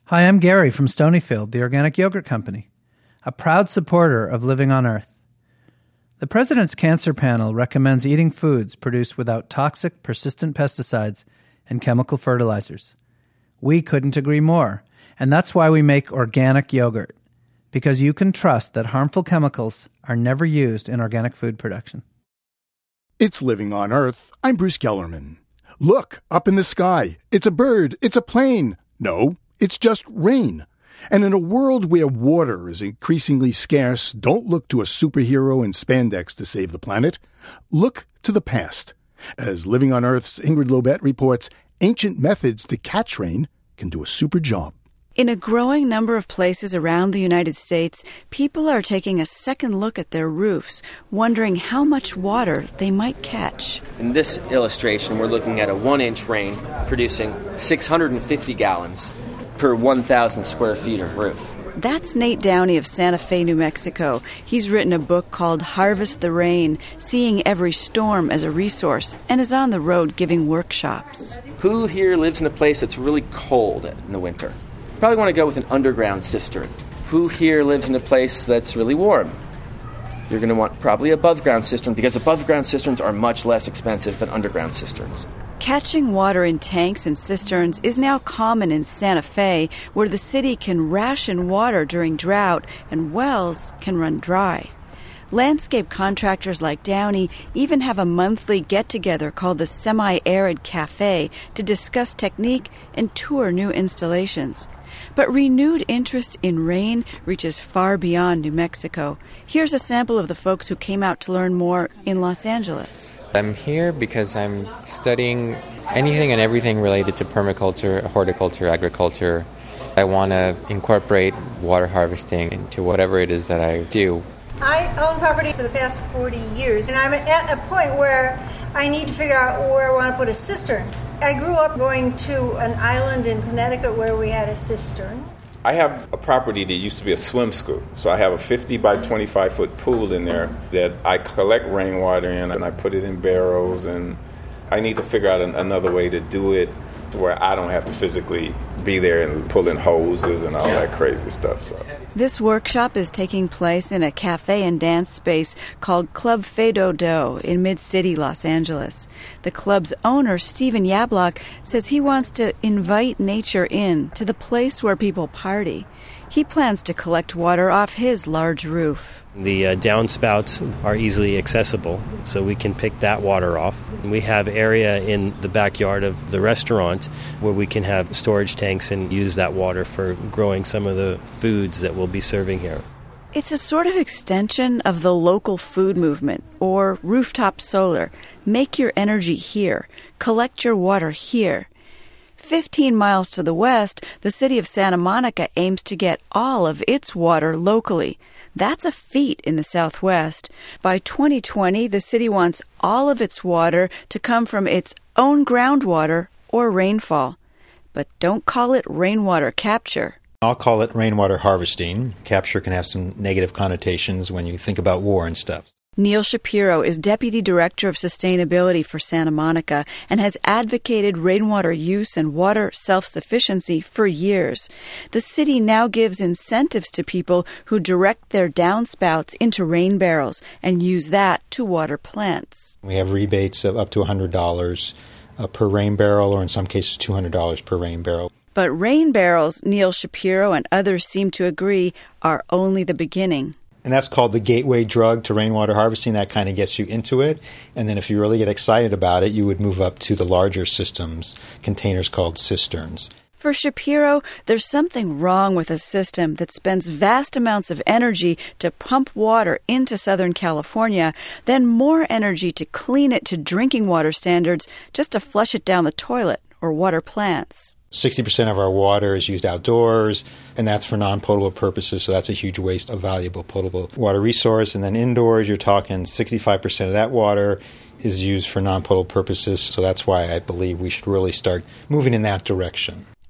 Hi, I'm Gary from Stonyfield, the organic yogurt company, a proud supporter of Living on Earth. The President's Cancer Panel recommends eating foods produced without toxic, persistent pesticides and chemical fertilizers. We couldn't agree more, and that's why we make organic yogurt, because you can trust that harmful chemicals are never used in organic food production. It's Living on Earth. I'm Bruce Gellerman. Look, up in the sky. It's a bird. It's a plane. No, it's just rain. And in a world where water is increasingly scarce, don't look to a superhero in spandex to save the planet. Look to the past. As Living on Earth's Ingrid Lobet reports, ancient methods to catch rain can do a super job. In a growing number of places around the United States, people are taking a second look at their roofs, wondering how much water they might catch. In this illustration, we're looking at a 1-inch rain producing 650 gallons per 1,000 square feet of roof. That's Nate Downey of Santa Fe, New Mexico. He's written a book called Harvest the Rain, Seeing Every Storm as a Resource, and is on the road giving workshops. Who here lives in a place that's really cold in the winter? Probably want to go with an underground cistern. Who here lives in a place that's really warm? You're going to want probably above ground cistern, because above ground cisterns are much less expensive than underground cisterns. Catching water in tanks and cisterns is now common in Santa Fe, where the city can ration water during drought and wells can run dry. Landscape contractors like Downey even have a monthly get-together called the Semi-Arid Cafe to discuss technique and tour new installations. But renewed interest in rain reaches far beyond New Mexico. Here's a sample of the folks who came out to learn more in Los Angeles. I'm here because I'm studying anything and everything related to permaculture, horticulture, agriculture. I want to incorporate water harvesting into whatever it is that I do. I own property for the past 40 years, and I'm at a point where I need to figure out where I want to put a cistern. I grew up going to an island in Connecticut where we had a cistern. I have a property that used to be a swim school. So I have a 50 by 25 foot pool in there that I collect rainwater in, and I put it in barrels, and I need to figure out another way to do it where I don't have to physically be there and pulling hoses and all that crazy stuff. So. This workshop is taking place in a cafe and dance space called Club Fado Do in Mid-City, Los Angeles. The club's owner, Stephen Yablock, says he wants to invite nature in to the place where people party. He plans to collect water off his large roof. The downspouts are easily accessible, so we can pick that water off. We have area in the backyard of the restaurant where we can have storage tanks and use that water for growing some of the foods that we'll be serving here. It's a sort of extension of the local food movement, or rooftop solar. Make your energy here. Collect your water here. 15 miles to the west, the city of Santa Monica aims to get all of its water locally. That's a feat in the Southwest. By 2020, the city wants all of its water to come from its own groundwater or rainfall. But don't call it rainwater capture. I'll call it rainwater harvesting. Capture can have some negative connotations when you think about war and stuff. Neil Shapiro is Deputy Director of Sustainability for Santa Monica and has advocated rainwater use and water self-sufficiency for years. The city now gives incentives to people who direct their downspouts into rain barrels and use that to water plants. We have rebates of up to $100 per rain barrel, or in some cases $200 per rain barrel. But rain barrels, Neil Shapiro and others seem to agree, are only the beginning. And that's called the gateway drug to rainwater harvesting. That kind of gets you into it. And then if you really get excited about it, you would move up to the larger systems, containers called cisterns. For Shapiro, there's something wrong with a system that spends vast amounts of energy to pump water into Southern California, then more energy to clean it to drinking water standards just to flush it down the toilet or water plants. 60% of our water is used outdoors, and that's for non-potable purposes, so that's a huge waste of valuable potable water resource. And then indoors, you're talking 65% of that water is used for non-potable purposes, so that's why I believe we should really start moving in that direction.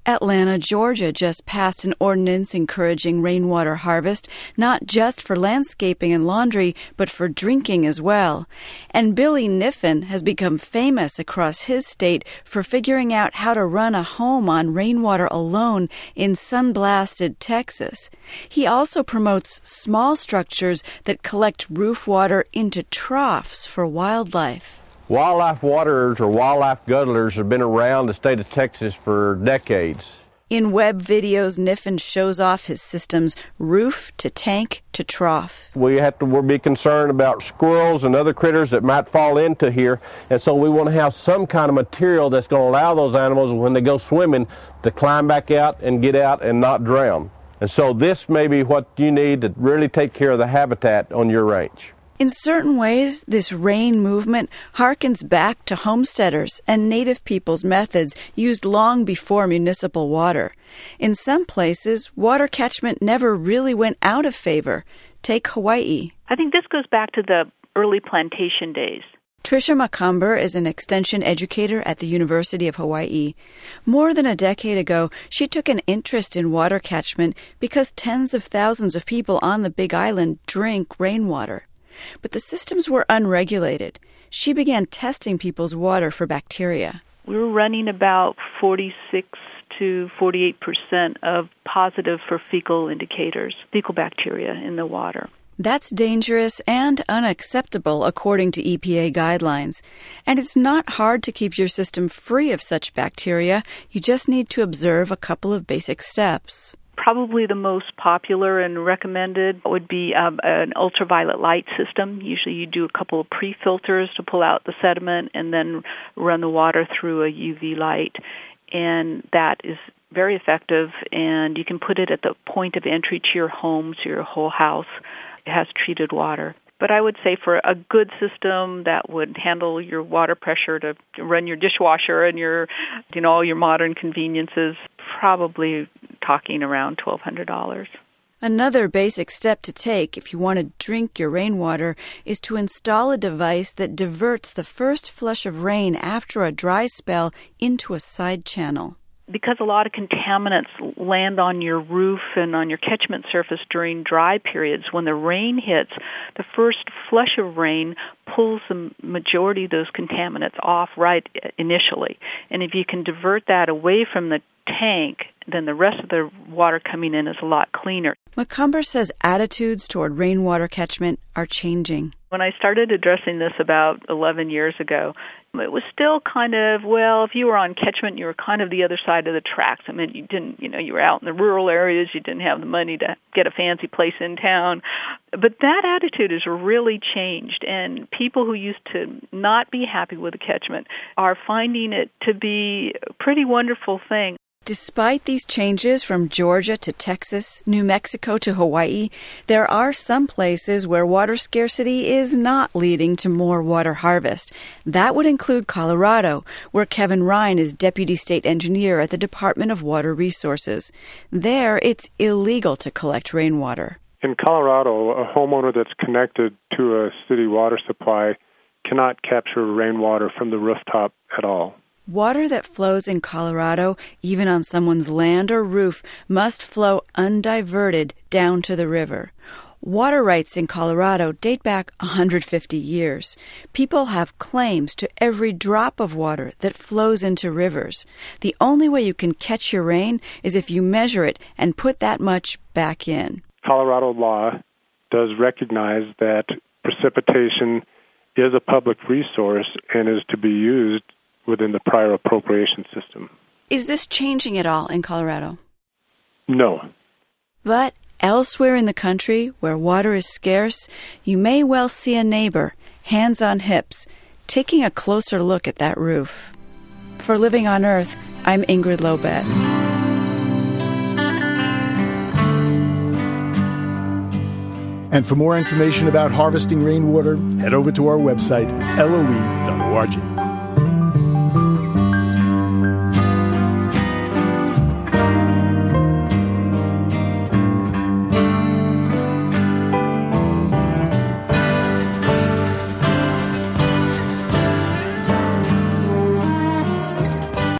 Atlanta, Georgia just passed an ordinance encouraging rainwater harvest, not just for landscaping and laundry, but for drinking as well. And Billy Niffen has become famous across his state for figuring out how to run a home on rainwater alone in sun-blasted Texas. He also promotes small structures that collect roof water into troughs for wildlife. Wildlife waterers or wildlife guzzlers have been around the state of Texas for decades. In web videos, Niffen shows off his system's roof to tank to trough. We have to be concerned about squirrels and other critters that might fall into here, and so we want to have some kind of material that's going to allow those animals, when they go swimming, to climb back out and get out and not drown. And so this may be what you need to really take care of the habitat on your ranch. In certain ways, this rain movement harkens back to homesteaders and native people's methods used long before municipal water. In some places, water catchment never really went out of favor. Take Hawaii. I think this goes back to the early plantation days. Tricia Macomber is an extension educator at the University of Hawaii. More than a decade ago, she took an interest in water catchment because tens of thousands of people on the Big Island drink rainwater. But the systems were unregulated. She began testing people's water for bacteria. We were running about 46 to 48% of positive for fecal indicators, fecal bacteria in the water. That's dangerous and unacceptable according to EPA guidelines. And it's not hard to keep your system free of such bacteria. You just need to observe a couple of basic steps. Probably the most popular and recommended would be an ultraviolet light system. Usually you do a couple of pre-filters to pull out the sediment and then run the water through a UV light. And that is very effective, and you can put it at the point of entry to your home, to your whole house. It has treated water. But I would say for a good system that would handle your water pressure to run your dishwasher and your, all your modern conveniences, probably talking around $1,200. Another basic step to take if you want to drink your rainwater is to install a device that diverts the first flush of rain after a dry spell into a side channel. Because a lot of contaminants land on your roof and on your catchment surface during dry periods, when the rain hits, the first flush of rain pulls the majority of those contaminants off right initially. And if you can divert that away from the tank, then the rest of the water coming in is a lot cleaner. Macomber says attitudes toward rainwater catchment are changing. When I started addressing this about 11 years ago, it was still kind of, well, if you were on catchment, you were kind of the other side of the tracks. I mean, you didn't, you were out in the rural areas, you didn't have the money to get a fancy place in town. But that attitude has really changed, and people who used to not be happy with the catchment are finding it to be a pretty wonderful thing. Despite these changes from Georgia to Texas, New Mexico to Hawaii, there are some places where water scarcity is not leading to more water harvest. That would include Colorado, where Kevin Ryan is Deputy State Engineer at the Department of Water Resources. There, it's illegal to collect rainwater. In Colorado, a homeowner that's connected to a city water supply cannot capture rainwater from the rooftop at all. Water that flows in Colorado, even on someone's land or roof, must flow undiverted down to the river. Water rights in Colorado date back 150 years. People have claims to every drop of water that flows into rivers. The only way you can catch your rain is if you measure it and put that much back in. Colorado law does recognize that precipitation is a public resource and is to be used within the prior appropriation system. Is this changing at all in Colorado? No. But elsewhere in the country where water is scarce, you may well see a neighbor, hands on hips, taking a closer look at that roof. For Living on Earth, I'm Ingrid Lobet. And for more information about harvesting rainwater, head over to our website, loe.org.